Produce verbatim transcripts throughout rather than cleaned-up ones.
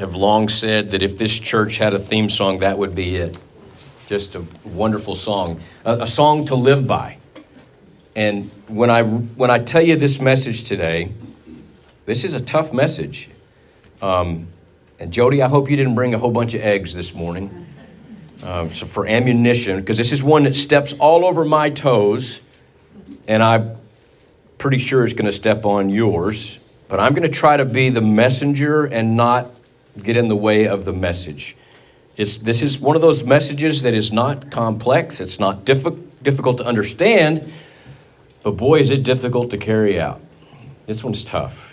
have long said that if this church had a theme song, that would be it. Just a wonderful song, a, a song to live by. And when I when I tell you this message today, this is a tough message. Um, and Jody, I hope you didn't bring a whole bunch of eggs this morning uh, so for ammunition, because this is one that steps all over my toes, and I'm pretty sure it's going to step on yours. But I'm going to try to be the messenger and not get in the way of the message. It's, this is one of those messages that is not complex. It's not diffi- difficult to understand. But boy, is it difficult to carry out. This one's tough.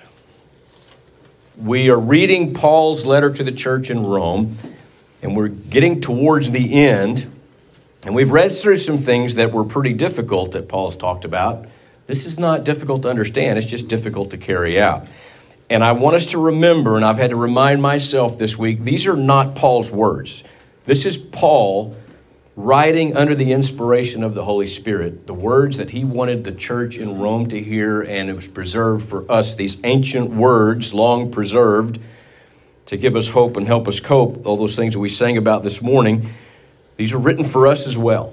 We are reading Paul's letter to the church in Rome, and we're getting towards the end. And we've read through some things that were pretty difficult that Paul's talked about. This is not difficult to understand. It's just difficult to carry out. And I want us to remember, and I've had to remind myself this week, these are not Paul's words. This is Paul writing under the inspiration of the Holy Spirit, the words that he wanted the church in Rome to hear, and it was preserved for us, these ancient words, long preserved, to give us hope and help us cope, all those things that we sang about this morning. These are written for us as well.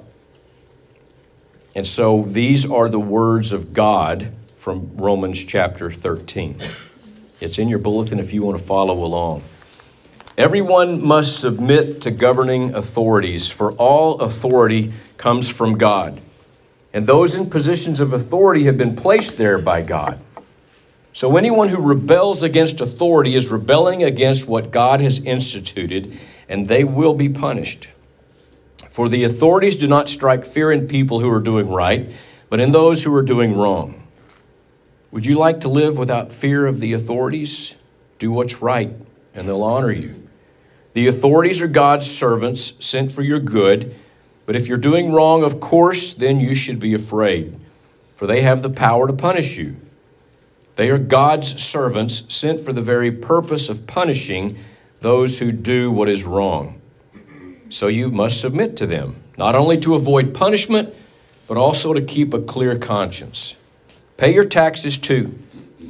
And so these are the words of God from Romans chapter thirteen. It's in your bulletin if you want to follow along. Everyone must submit to governing authorities, for all authority comes from God. And those in positions of authority have been placed there by God. So anyone who rebels against authority is rebelling against what God has instituted, and they will be punished. For the authorities do not strike fear in people who are doing right, but in those who are doing wrong. Would you like to live without fear of the authorities? Do what's right, and they'll honor you. The authorities are God's servants sent for your good, but if you're doing wrong, of course, then you should be afraid, for they have the power to punish you. They are God's servants sent for the very purpose of punishing those who do what is wrong. So you must submit to them, not only to avoid punishment, but also to keep a clear conscience. Pay your taxes too,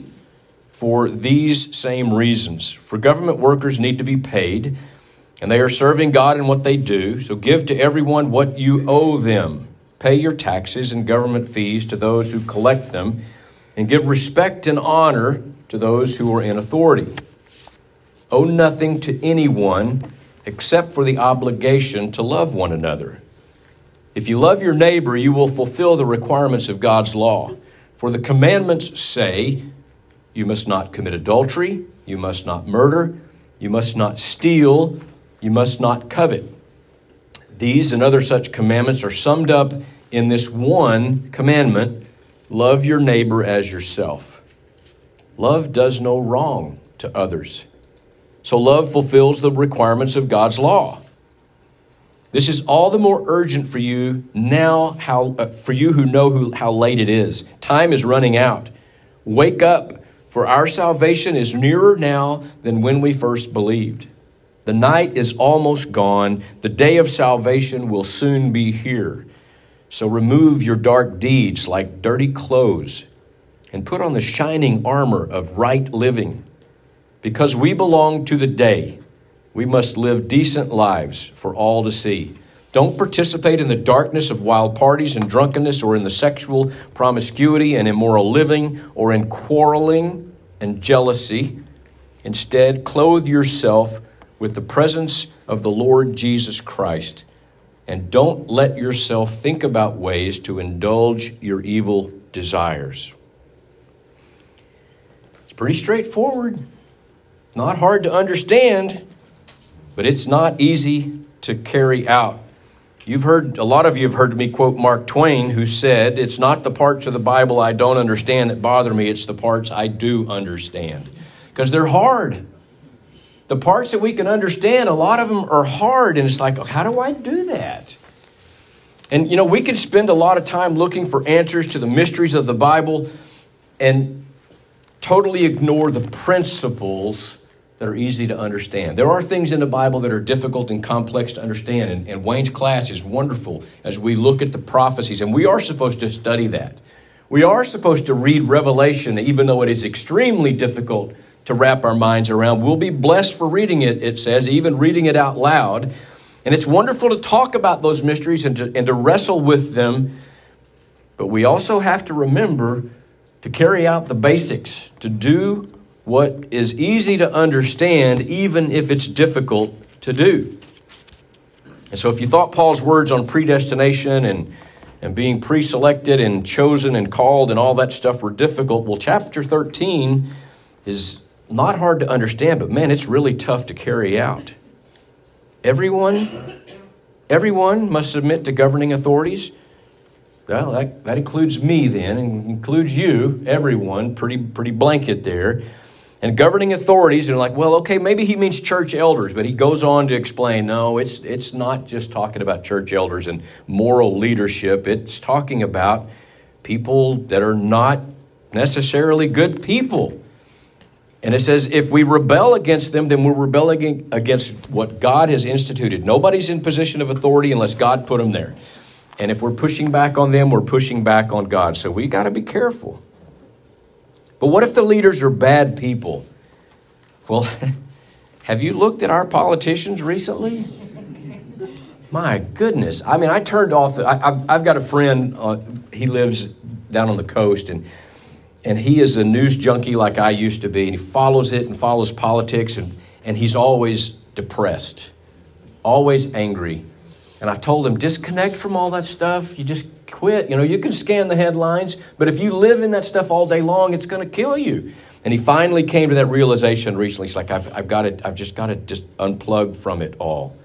for these same reasons. For government workers need to be paid, and they are serving God in what they do. So give to everyone what you owe them. Pay your taxes and government fees to those who collect them, and give respect and honor to those who are in authority. Owe nothing to anyone except for the obligation to love one another. If you love your neighbor, you will fulfill the requirements of God's law. For the commandments say, you must not commit adultery, you must not murder, you must not steal, you must not covet. These and other such commandments are summed up in this one commandment: love your neighbor as yourself. Love does no wrong to others. So love fulfills the requirements of God's law. This is all the more urgent for you now, how uh, for you who know who, how late it is. Time is running out. Wake up, for our salvation is nearer now than when we first believed. The night is almost gone. The day of salvation will soon be here. So remove your dark deeds like dirty clothes and put on the shining armor of right living. Because we belong to the day, we must live decent lives for all to see. Don't participate in the darkness of wild parties and drunkenness, or in the sexual promiscuity and immoral living, or in quarreling and jealousy. Instead, clothe yourself with the presence of the Lord Jesus Christ, and don't let yourself think about ways to indulge your evil desires. It's pretty straightforward. Not hard to understand, but it's not easy to carry out. You've heard, a lot of you have heard me quote Mark Twain, who said, "It's not the parts of the Bible I don't understand that bother me, it's the parts I do understand." Because they're hard. The parts that we can understand, a lot of them are hard, and it's like, how do I do that? And, you know, we could spend a lot of time looking for answers to the mysteries of the Bible and totally ignore the principles that are easy to understand. There are things in the Bible that are difficult and complex to understand, and, and Wayne's class is wonderful as we look at the prophecies, and we are supposed to study that. We are supposed to read Revelation, even though it is extremely difficult to wrap our minds around. We'll be blessed for reading it, it says, even reading it out loud. And it's wonderful to talk about those mysteries and to, and to wrestle with them. But we also have to remember to carry out the basics, to do what is easy to understand, even if it's difficult to do. And so if you thought Paul's words on predestination and, and being pre-selected and chosen and called and all that stuff were difficult, well, chapter thirteen is not hard to understand, but man, it's really tough to carry out. Everyone, everyone must submit to governing authorities. Well, that, that includes me then, and includes you, everyone, pretty pretty blanket there. And governing authorities, and like, well, okay, maybe he means church elders, but he goes on to explain, no, it's it's not just talking about church elders and moral leadership. It's talking about people that are not necessarily good people. And it says, if we rebel against them, then we're rebelling against what God has instituted. Nobody's in position of authority unless God put them there. And if we're pushing back on them, we're pushing back on God. So we got to be careful. But what if the leaders are bad people? Well, have you looked at our politicians recently? My goodness. I mean, I turned off. I, I've, I've got a friend. Uh, he lives down on the coast, and and he is a news junkie like I used to be. And he follows it and follows politics, and, and he's always depressed, always angry. And I told him, disconnect from all that stuff. You just quit. You know, you can scan the headlines, but if you live in that stuff all day long, it's going to kill you. And he finally came to that realization recently. He's like, I've, I've got to, I've just got to just unplug from it all.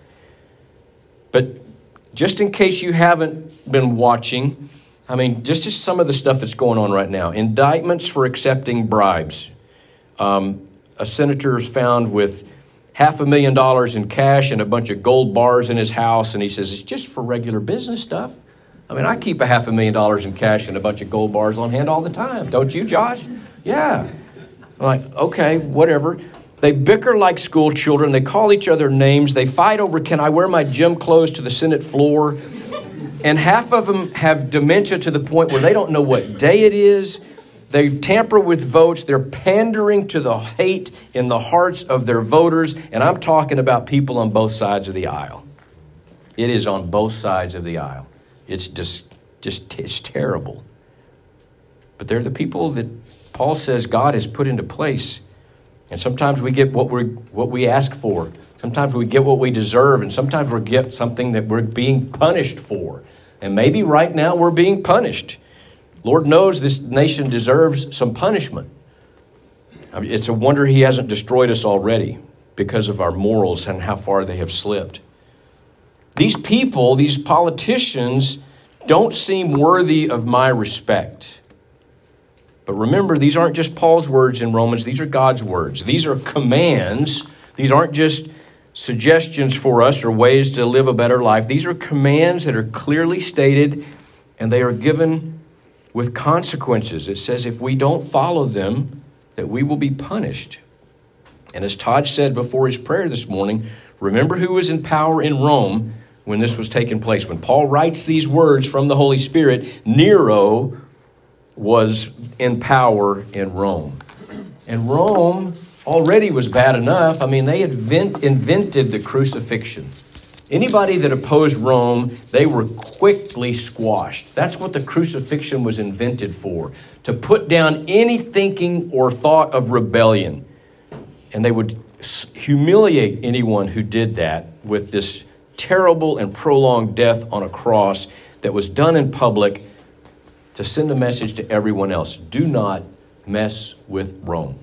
But just in case you haven't been watching, I mean, just, just some of the stuff that's going on right now. Indictments for accepting bribes. Um, a senator is found with half a million dollars in cash and a bunch of gold bars in his house. And he says, it's just for regular business stuff. I mean, I keep a half a million dollars in cash and a bunch of gold bars on hand all the time. Don't you, Josh? Yeah. I'm like, okay, whatever. They bicker like school children. They call each other names. They fight over, can I wear my gym clothes to the Senate floor? And half of them have dementia to the point where they don't know what day it is. They tamper with votes. They're pandering to the hate in the hearts of their voters. And I'm talking about people on both sides of the aisle. It is on both sides of the aisle. It's just, just it's terrible. But they're the people that Paul says God has put into place. And sometimes we get what we what we ask for. Sometimes we get what we deserve. And sometimes we get something that we're being punished for. And maybe right now we're being punished. Lord knows this nation deserves some punishment. I mean, it's a wonder he hasn't destroyed us already because of our morals and how far they have slipped. These people, these politicians, don't seem worthy of my respect. But remember, these aren't just Paul's words in Romans. These are God's words. These are commands. These aren't just suggestions for us or ways to live a better life. These are commands that are clearly stated, and they are given with consequences. It says if we don't follow them, that we will be punished. And as Todd said before his prayer this morning, remember who was in power in Rome when this was taking place. When Paul writes these words from the Holy Spirit, Nero was in power in Rome. And Rome already was bad enough. I mean, they had invent, invented the crucifixion. Anybody that opposed Rome, they were quickly squashed. That's what the crucifixion was invented for, to put down any thinking or thought of rebellion. And they would humiliate anyone who did that with this terrible and prolonged death on a cross that was done in public to send a message to everyone else. Do not mess with Rome.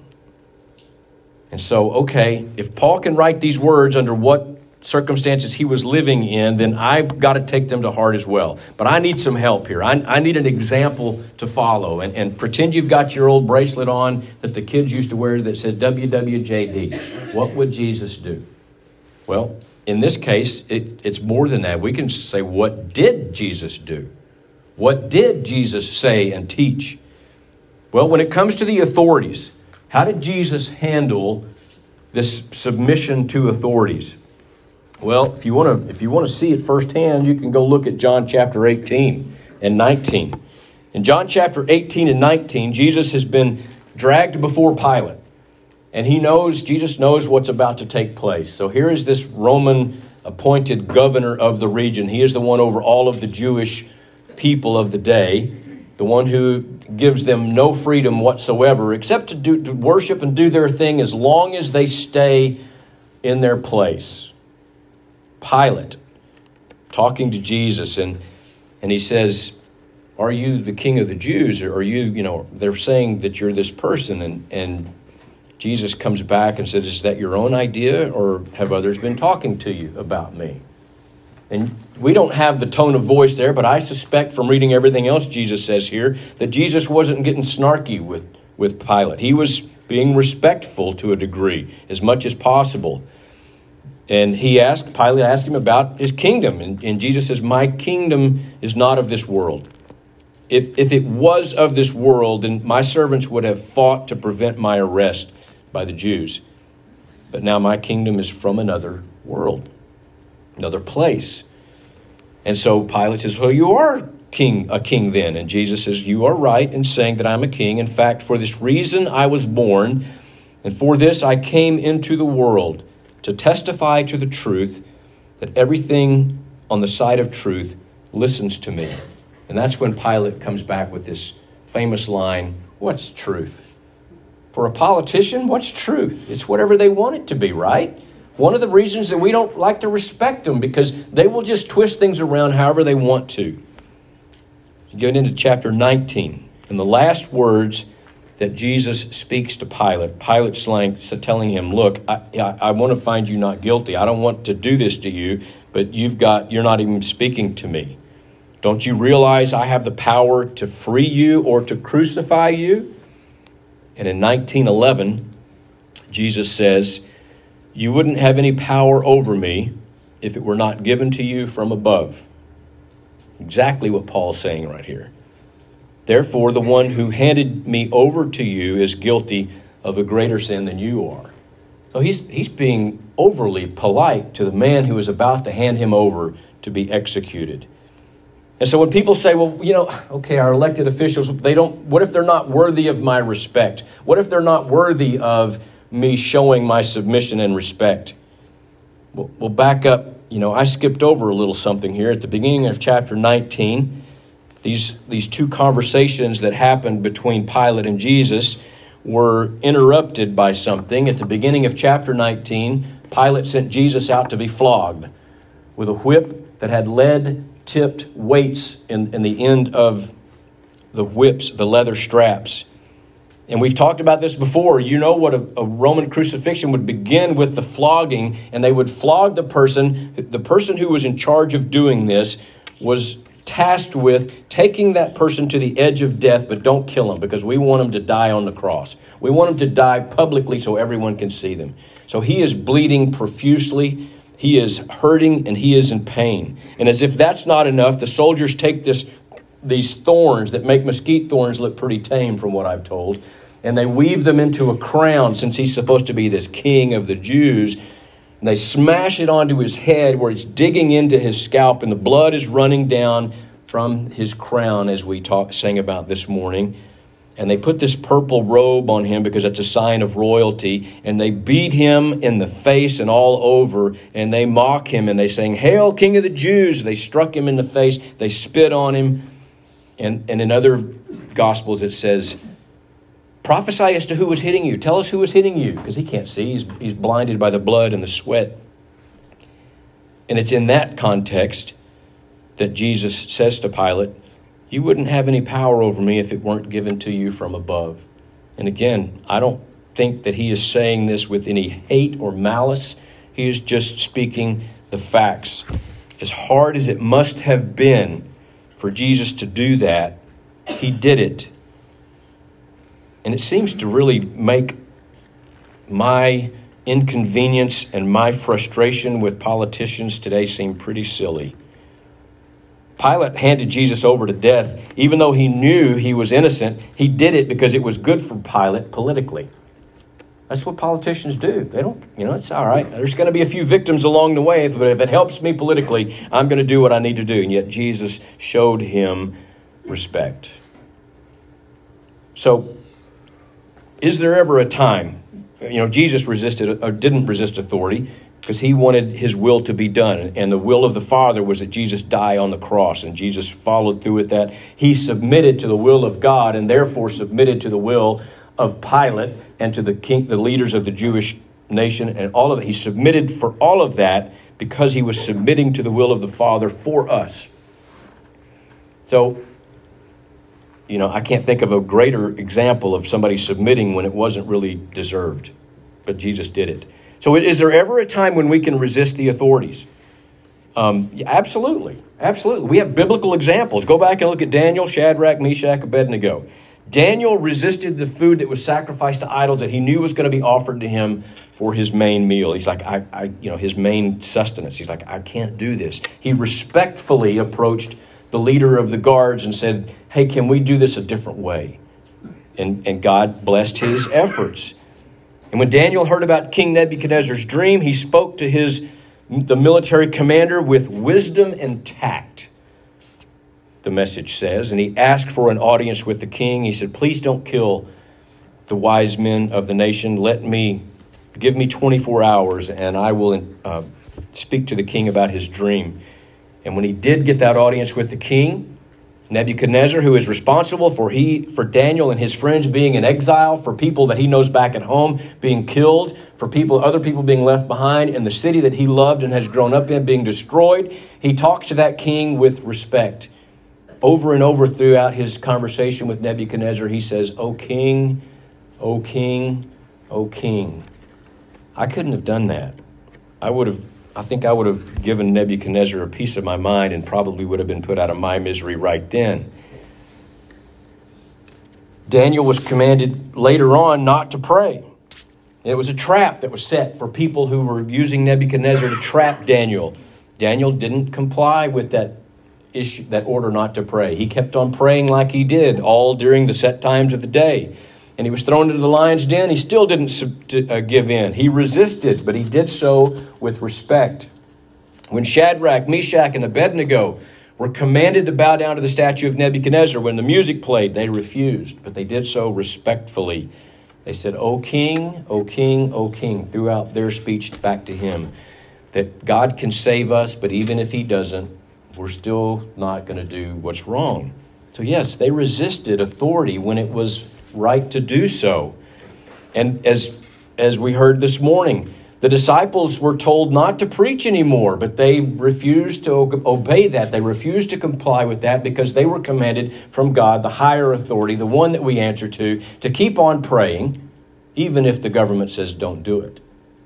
And so, okay, if Paul can write these words under what circumstances he was living in, then I've got to take them to heart as well. But I need some help here. I, I need an example to follow. And, and pretend you've got your old bracelet on that the kids used to wear that said W W J D. What would Jesus do? Well, in this case, it, it's more than that. We can say, what did Jesus do? What did Jesus say and teach? Well, when it comes to the authorities, how did Jesus handle this submission to authorities? Well, if you want to if you want to see it firsthand, you can go look at John chapter eighteen and nineteen. In John chapter eighteen and nineteen, Jesus has been dragged before Pilate. And he knows, Jesus knows what's about to take place. So here is this Roman appointed governor of the region. He is the one over all of the Jewish people of the day, the one who gives them no freedom whatsoever except to, do, to worship and do their thing as long as they stay in their place. Pilate talking to Jesus, and, and he says, are you the king of the Jews? Or are you, you know, they're saying that you're this person. And, and Jesus comes back and says, is that your own idea, or have others been talking to you about me? And we don't have the tone of voice there, but I suspect from reading everything else Jesus says here that Jesus wasn't getting snarky with, with Pilate. He was being respectful to a degree, as much as possible. And he asked, Pilate asked him about his kingdom. And, and Jesus says, my kingdom is not of this world. If, if it was of this world, then my servants would have fought to prevent my arrest by the Jews. But now my kingdom is from another world, another place. And so Pilate says, well, you are king, a king then. And Jesus says, you are right in saying that I'm a king. In fact, for this reason I was born, and for this I came into the world, to testify to the truth, that everything on the side of truth listens to me. And that's when Pilate comes back with this famous line, what's truth? For a politician, what's truth? It's whatever they want it to be, right? One of the reasons that we don't like to respect them, because they will just twist things around however they want to. You get into chapter nineteen, and the last words that Jesus speaks to Pilate, Pilate's like telling him, look, I, I, I want to find you not guilty. I don't want to do this to you, but you've got, you're not even speaking to me. Don't you realize I have the power to free you or to crucify you? And in nineteen eleven, Jesus says, you wouldn't have any power over me if it were not given to you from above. Exactly what Paul's saying right here. Therefore, the one who handed me over to you is guilty of a greater sin than you are. So he's, he's being overly polite to the man who is about to hand him over to be executed. And so when people say, well, you know, okay, our elected officials, they don't, what if they're not worthy of my respect? What if they're not worthy of me showing my submission and respect? Well, we'll back up. You know, I skipped over a little something here at the beginning of chapter nineteen. These, these two conversations that happened between Pilate and Jesus were interrupted by something. At the beginning of chapter nineteen, Pilate sent Jesus out to be flogged with a whip that had lead-tipped weights in, in the end of the whips, the leather straps. And we've talked about this before. You know what a, a Roman crucifixion would begin with, the flogging, and they would flog the person. The person who was in charge of doing this was tasked with taking that person to the edge of death, but don't kill him, because we want him to die on the cross. We want him to die publicly so everyone can see them. So he is bleeding profusely. He is hurting and he is in pain. And as if that's not enough, the soldiers take this these thorns that make mesquite thorns look pretty tame from what I've told, and they weave them into a crown, since he's supposed to be this king of the Jews. And they smash it onto his head where it's digging into his scalp, and the blood is running down from his crown, as we talk, sang about this morning. And they put this purple robe on him because it's a sign of royalty. And they beat him in the face and all over. And they mock him and they sing, "Hail, King of the Jews." They struck him in the face. They spit on him. And, and in other Gospels it says, prophesy as to who was hitting you. Tell us who was hitting you. Because he can't see. He's, he's blinded by the blood and the sweat. And it's in that context that Jesus says to Pilate, you wouldn't have any power over me if it weren't given to you from above. And again, I don't think that he is saying this with any hate or malice. He is just speaking the facts. As hard as it must have been for Jesus to do that, he did it. And it seems to really make my inconvenience and my frustration with politicians today seem pretty silly. Pilate handed Jesus over to death. Even though he knew he was innocent, he did it because it was good for Pilate politically. That's what politicians do. They don't, you know, it's all right. There's going to be a few victims along the way, but if it helps me politically, I'm going to do what I need to do. And yet Jesus showed him respect. So, is there ever a time you know, Jesus resisted or didn't resist authority because he wanted his will to be done. And the will of the Father was that Jesus die on the cross, and Jesus followed through with that. He submitted to the will of God and therefore submitted to the will of Pilate and to the king, the leaders of the Jewish nation and all of it. He submitted for all of that because he was submitting to the will of the Father for us. So, you know, I can't think of a greater example of somebody submitting when it wasn't really deserved, but Jesus did it. So is there ever a time when we can resist the authorities? Um, yeah, absolutely. Absolutely. We have biblical examples. Go back and look at Daniel, Shadrach, Meshach, Abednego. Daniel resisted the food that was sacrificed to idols that he knew was going to be offered to him for his main meal. He's like, I, I, you know, his main sustenance. He's like, I can't do this. He respectfully approached the leader of the guards and said, hey, can we do this a different way? And, and God blessed his efforts. And when Daniel heard about King Nebuchadnezzar's dream, he spoke to his the military commander with wisdom and tact, the message says. And he asked for an audience with the king. He said, please don't kill the wise men of the nation. Let me, give me twenty-four hours and I will uh, speak to the king about his dream. And when he did get that audience with the king, Nebuchadnezzar, who is responsible for he for Daniel and his friends being in exile, for people that he knows back at home being killed, for people, other people being left behind, and the city that he loved and has grown up in being destroyed, he talks to that king with respect. Over and over throughout his conversation with Nebuchadnezzar, he says, O king, O king, O king. I couldn't have done that. I would have I think I would have given Nebuchadnezzar a piece of my mind and probably would have been put out of my misery right then. Daniel was commanded later on not to pray. It was a trap that was set for people who were using Nebuchadnezzar to trap Daniel. Daniel didn't comply with that issue, that order not to pray. He kept on praying like he did all during the set times of the day. And he was thrown into the lion's den. He still didn't sub- uh, give in. He resisted, but he did so with respect. When Shadrach, Meshach, and Abednego were commanded to bow down to the statue of Nebuchadnezzar, when the music played, they refused, but they did so respectfully. They said, O king, O king, O king, throughout their speech back to him, that God can save us, but even if he doesn't, we're still not going to do what's wrong. So yes, they resisted authority when it was right to do so. And as as we heard this morning, the disciples were told not to preach anymore, but they refused to obey that. They refused to comply with that because they were commanded from God, the higher authority, the one that we answer to, to keep on praying, even if the government says don't do it.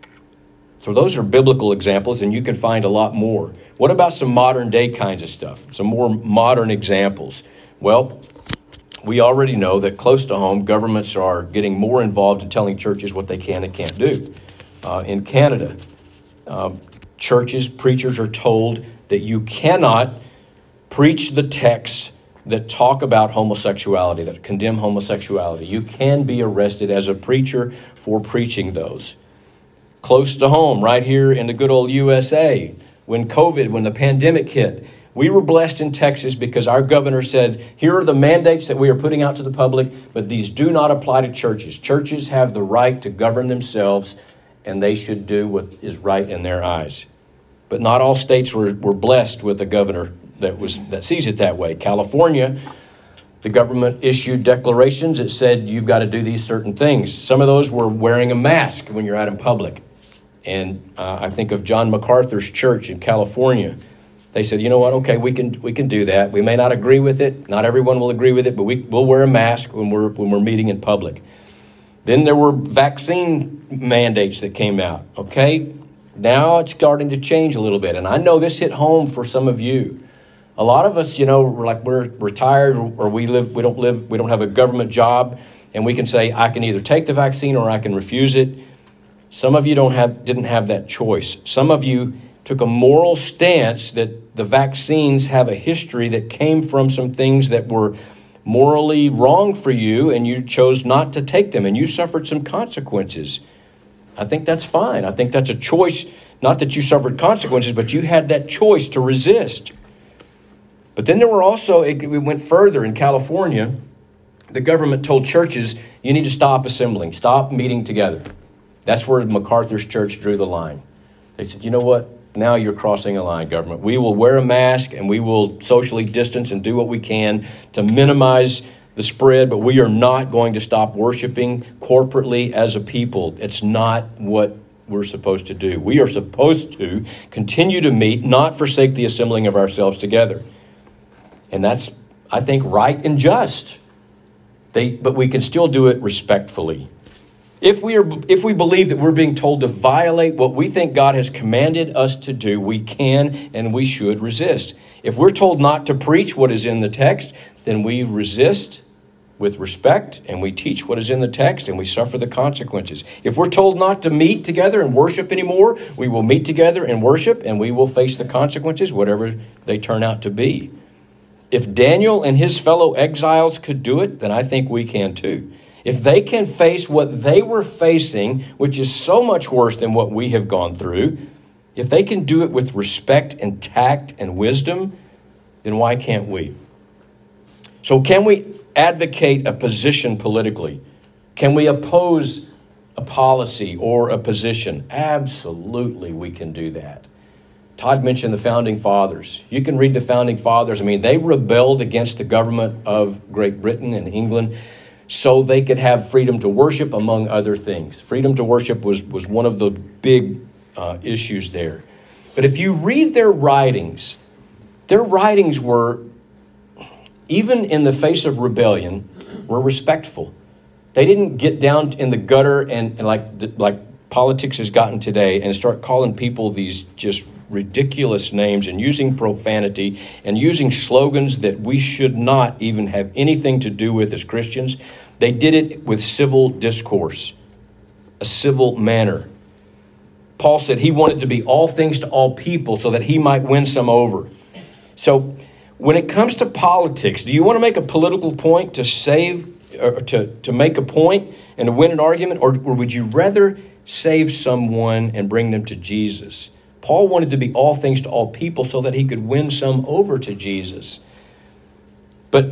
So those are biblical examples, and you can find a lot more. What about some modern day kinds of stuff? Some more modern examples? Well, we already know that close to home, governments are getting more involved in telling churches what they can and can't do. Uh, in Canada, uh, churches, preachers are told that you cannot preach the texts that talk about homosexuality, that condemn homosexuality. You can be arrested as a preacher for preaching those. Close to home, right here in the good old U S A, when COVID, when the pandemic hit, we were blessed in Texas because our governor said, here are the mandates that we are putting out to the public, but these do not apply to churches. Churches have the right to govern themselves, and they should do what is right in their eyes. But not all states were, were blessed with a governor that was that sees it that way. California, the government issued declarations that said you've got to do these certain things. Some of those were wearing a mask when you're out in public. And uh, I think of John MacArthur's church in California. They said, you know what, okay, we can we can do that. We may not agree with it. Not everyone will agree with it, but we, we'll wear a mask when we're when we're meeting in public. Then there were vaccine mandates that came out, okay? Now it's starting to change a little bit. And I know this hit home for some of you. A lot of us, you know, we're like we're retired or we live, we don't live, we don't have a government job. And we can say, I can either take the vaccine or I can refuse it. Some of you don't have didn't have that choice. Some of you took a moral stance that the vaccines have a history that came from some things that were morally wrong for you, and you chose not to take them, and you suffered some consequences. I think that's fine. I think that's a choice, not that you suffered consequences, but you had that choice to resist. But then there were also, it, we went further in California. The government told churches, you need to stop assembling, stop meeting together. That's where MacArthur's church drew the line. They said, you know what? Now you're crossing a line, government. We will wear a mask and we will socially distance and do what we can to minimize the spread, but we are not going to stop worshiping corporately as a people. It's not what we're supposed to do. We are supposed to continue to meet, not forsake the assembling of ourselves together. And that's, I think, right and just. They, but we can still do it respectfully. If we are, if we believe that we're being told to violate what we think God has commanded us to do, we can and we should resist. If we're told not to preach what is in the text, then we resist with respect and we teach what is in the text and we suffer the consequences. If we're told not to meet together and worship anymore, we will meet together and worship and we will face the consequences, whatever they turn out to be. If Daniel and his fellow exiles could do it, then I think we can too. If they can face what they were facing, which is so much worse than what we have gone through, if they can do it with respect and tact and wisdom, then why can't we? So can we advocate a position politically? Can we oppose a policy or a position? Absolutely, we can do that. Todd mentioned the Founding Fathers. You can read the Founding Fathers. I mean, they rebelled against the government of Great Britain and England so they could have freedom to worship, among other things. Freedom to worship was, was one of the big uh, issues there. But if you read their writings, their writings were, even in the face of rebellion, were respectful. They didn't get down in the gutter and, and like like politics has gotten today and start calling people these just ridiculous names and using profanity and using slogans that we should not even have anything to do with as Christians. They did it with civil discourse, a civil manner. Paul said he wanted to be all things to all people so that he might win some over. So when it comes to politics, do you want to make a political point to save, or to, to make a point and to win an argument, or, or would you rather save someone and bring them to Jesus? Paul wanted to be all things to all people so that he could win some over to Jesus. But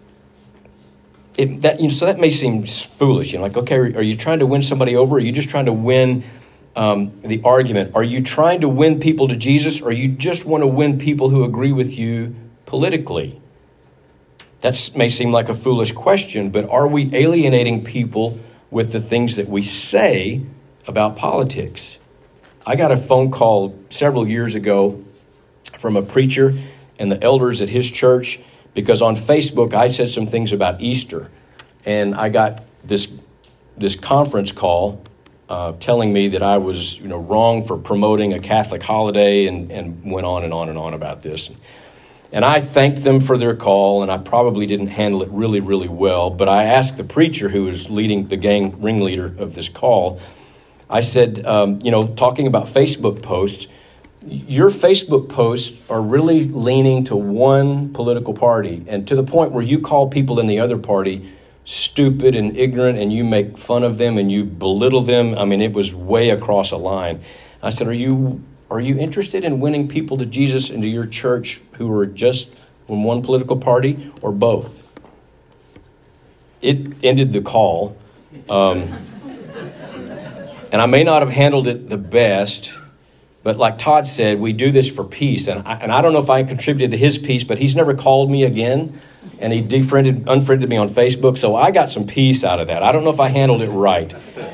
it, that you know, so that may seem foolish. You know, like, okay, are you trying to win somebody over? Or are you just trying to win um, the argument? Are you trying to win people to Jesus, or you just want to win people who agree with you politically? That may seem like a foolish question, but are we alienating people with the things that we say about politics? I got a phone call several years ago from a preacher and the elders at his church because on Facebook I said some things about Easter, and I got this this conference call uh, telling me that I was you know wrong for promoting a Catholic holiday, and, and went on and on and on about this. And I thanked them for their call, and I probably didn't handle it really, really well. But I asked the preacher who was leading the gang ringleader of this call, I said, um, you know, talking about Facebook posts, your Facebook posts are really leaning to one political party, and to the point where you call people in the other party stupid and ignorant, and you make fun of them and you belittle them. I mean, it was way across a line. I said, are you... Are you interested in winning people to Jesus into your church who are just from one political party, or both? It ended the call. Um, and I may not have handled it the best, but like Todd said, we do this for peace. And I, and I don't know if I contributed to his peace, but he's never called me again. And he defriended, unfriended me on Facebook. So I got some peace out of that. I don't know if I handled it right.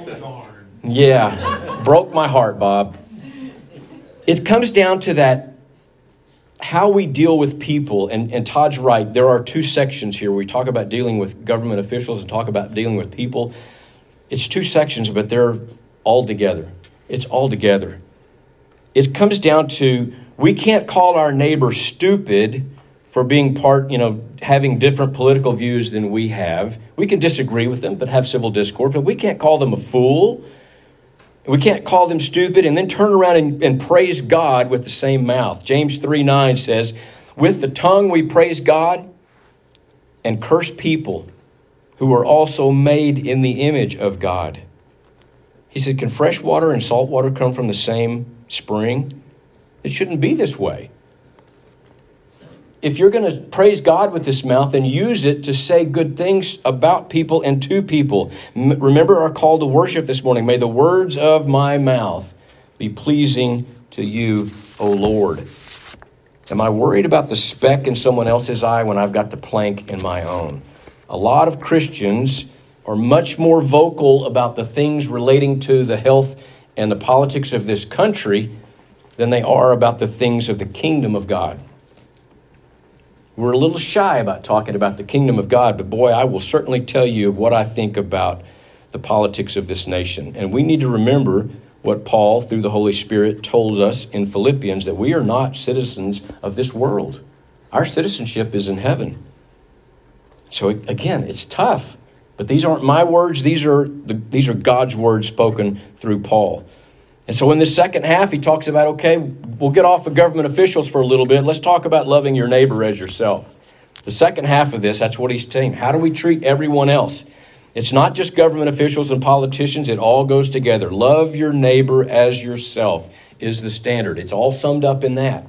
Yeah, broke my heart, Bob. It comes down to that, how we deal with people. And, and Todd's right. There are two sections here. We talk about dealing with government officials and talk about dealing with people. It's two sections, but they're all together. It's all together. It comes down to, we can't call our neighbor stupid for being part, you know, having different political views than we have. We can disagree with them, but have civil discourse. But we can't call them a fool. We can't call them stupid and then turn around and, and praise God with the same mouth. James three nine says, with the tongue we praise God and curse people who are also made in the image of God. He said, can fresh water and salt water come from the same spring? It shouldn't be this way. if you're going to praise God with this mouth, then use it to say good things about people and to people. M- remember our call to worship this morning. May the words of my mouth be pleasing to you, O Lord. Am I worried about the speck in someone else's eye when I've got the plank in my own? A lot of Christians are much more vocal about the things relating to the health and the politics of this country than they are about the things of the kingdom of God. We're a little shy about talking about the kingdom of God, but boy, I will certainly tell you what I think about the politics of this nation. And we need to remember what Paul, through the Holy Spirit, told us in Philippians, that we are not citizens of this world. Our citizenship is in heaven. So again, it's tough, but these aren't my words. These are the, these are God's words spoken through Paul. And so in this second half, he talks about, okay, we'll get off of government officials for a little bit. Let's talk about loving your neighbor as yourself. The second half of this, that's what he's saying. How do we treat everyone else? It's not just government officials and politicians. It all goes together. Love your neighbor as yourself is the standard. It's all summed up in that.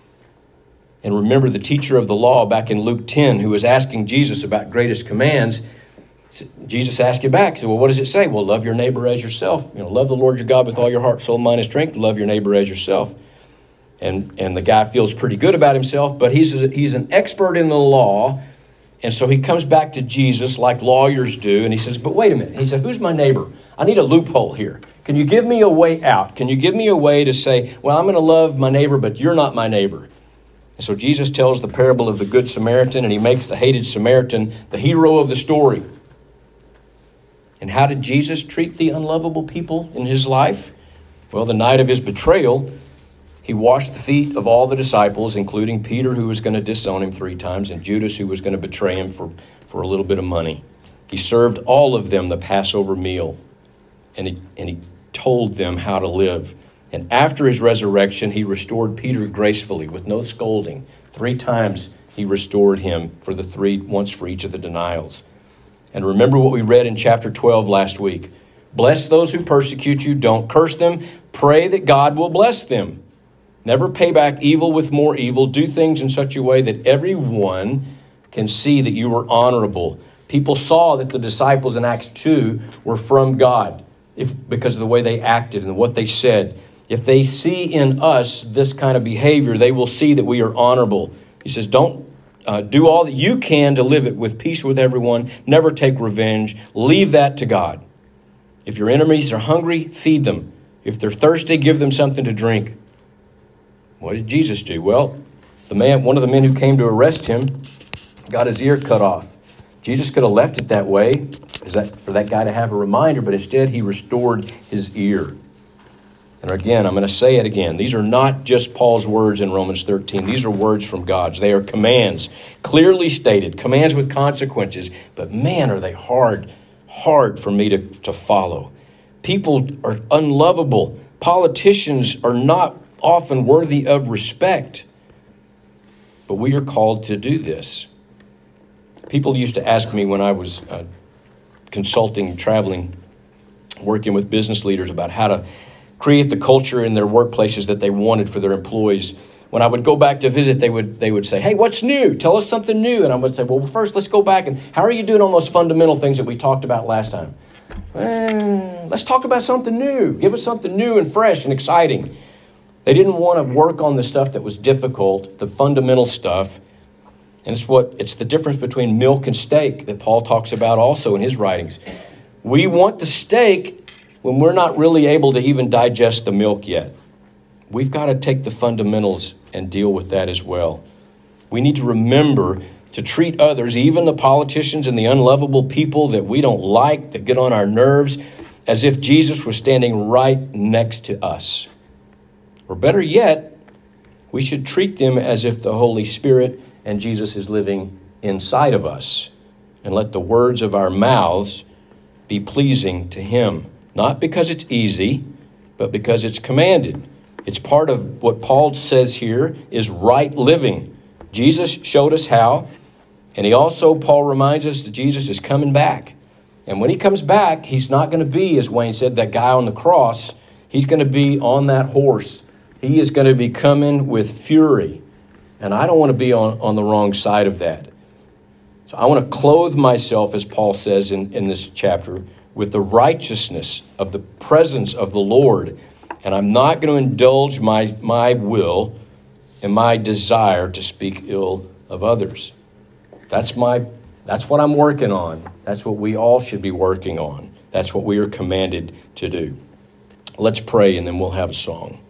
And remember the teacher of the law back in Luke ten who was asking Jesus about greatest commands. Jesus asked you back. He said, well, what does it say? Well, love your neighbor as yourself. You know, love the Lord your God with all your heart, soul, mind, and strength. Love your neighbor as yourself. And and the guy feels pretty good about himself, but he's a, he's an expert in the law. And so he comes back to Jesus like lawyers do. And he says, but wait a minute. He said, who's my neighbor? I need a loophole here. Can you give me a way out? Can you give me a way to say, well, I'm going to love my neighbor, but you're not my neighbor? And so Jesus tells the parable of the Good Samaritan, and he makes the hated Samaritan the hero of the story. And how did Jesus treat the unlovable people in his life? Well, the night of his betrayal, he washed the feet of all the disciples, including Peter, who was going to disown him three times, and Judas, who was going to betray him for, for a little bit of money. He served all of them the Passover meal, and he, and he told them how to live. And after his resurrection, he restored Peter gracefully with no scolding. Three times he restored him for the three, once for each of the denials. And remember what we read in chapter twelve last week. Bless those who persecute you. Don't curse them. Pray that God will bless them. Never pay back evil with more evil. Do things in such a way that everyone can see that you were honorable. People saw that the disciples in Acts two were from God if, because of the way they acted and what they said. If they see in us this kind of behavior, they will see that we are honorable. He says, don't Uh, do all that you can to live it with peace with everyone. Never take revenge. Leave that to God. If your enemies are hungry, feed them. If they're thirsty, give them something to drink. What did Jesus do? Well, the man, one of the men who came to arrest him got his ear cut off. Jesus could have left it that way is that for that guy to have a reminder, but instead he restored his ear. And again, I'm going to say it again. These are not just Paul's words in Romans thirteen. These are words from God's. They are commands, clearly stated, commands with consequences. But man, are they hard, hard for me to, to follow. People are unlovable. Politicians are not often worthy of respect. But we are called to do this. People used to ask me when I was uh, consulting, traveling, working with business leaders about how to create the culture in their workplaces that they wanted for their employees. When I would go back to visit, they would they would say, hey, what's new? Tell us something new. And I would say, well, first, let's go back. And how are you doing on those fundamental things that we talked about last time? Eh, let's talk about something new. Give us something new and fresh and exciting. They didn't want to work on the stuff that was difficult, the fundamental stuff. And it's what it's the difference between milk and steak that Paul talks about also in his writings. We want the steak when we're not really able to even digest the milk yet. We've got to take the fundamentals and deal with that as well. We need to remember to treat others, even the politicians and the unlovable people that we don't like, that get on our nerves, as if Jesus was standing right next to us. Or better yet, we should treat them as if the Holy Spirit and Jesus is living inside of us. And let the words of our mouths be pleasing to him. Not because it's easy, but because it's commanded. It's part of what Paul says here is right living. Jesus showed us how. And he also, Paul reminds us that Jesus is coming back. And when he comes back, he's not going to be, as Wayne said, that guy on the cross. He's going to be on that horse. He is going to be coming with fury. And I don't want to be on, on the wrong side of that. So I want to clothe myself, as Paul says in, in this chapter, with the righteousness of the presence of the Lord. And I'm not going to indulge my, my will and my desire to speak ill of others. That's my, that's what I'm working on. That's what we all should be working on. That's what we are commanded to do. Let's pray, and then we'll have a song.